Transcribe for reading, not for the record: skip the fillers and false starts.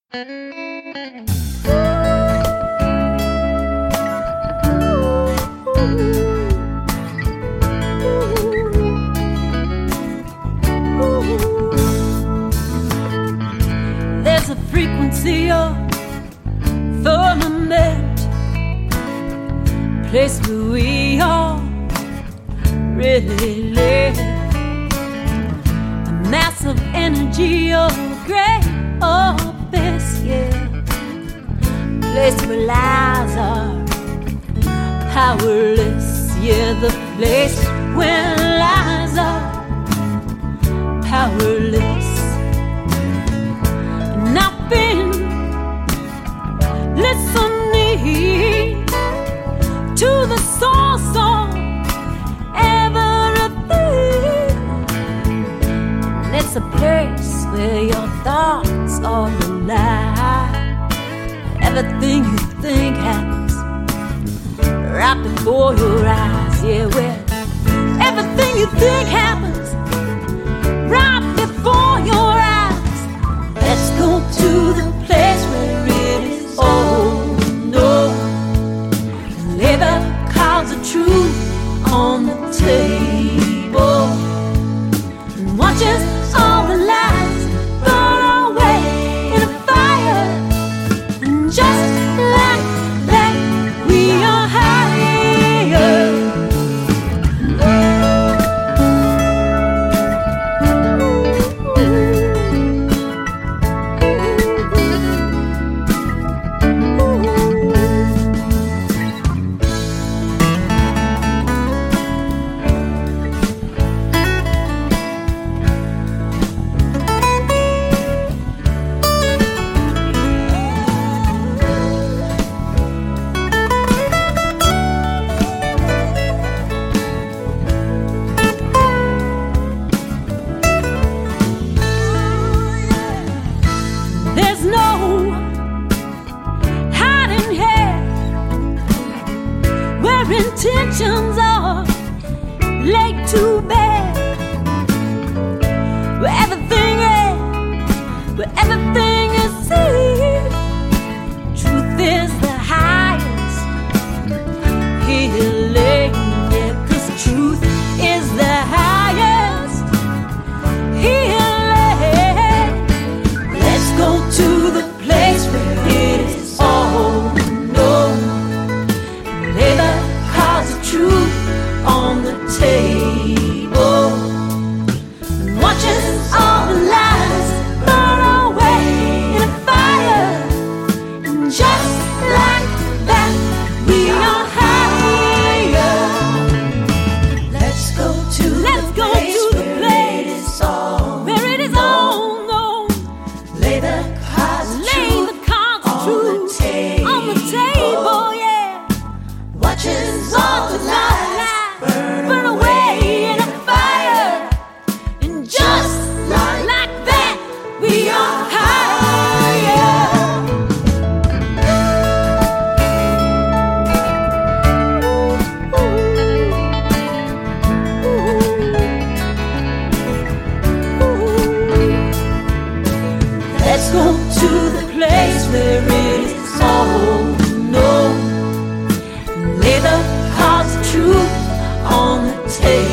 There's a frequency of firmament, place where we all really live. A massive energy of great abyss, yeah. Place where lies are powerless, yeah. The place where lies are powerless. And I've been listening to the source of everything. And it's a place where your thoughts are alive. Everything you think happens right before your eyes, yeah. Where everything you think happens right before your eyes. Let's go to the place where it is all known. Lay the cards of truth on the table and watch us all the lies burn away in a fire. And just like that, we are higher. There's no hiding here where intentions are laid to bear, where everything is seen. Truth is the highest healing, yeah, 'cause truth is the highest healing. Let's go to the place where it is all known. Lay the cards of truth on the table and watch us all the lies burn away in a fire. And just like that, we are higher. Let's go to the place where it is all known. Lay the cards of truth on the table, yeah. Watch us all the lies burn away in a fire. And just like that, we are higher. Let's go to the place where it is all known. Lay the cards of truth on the table.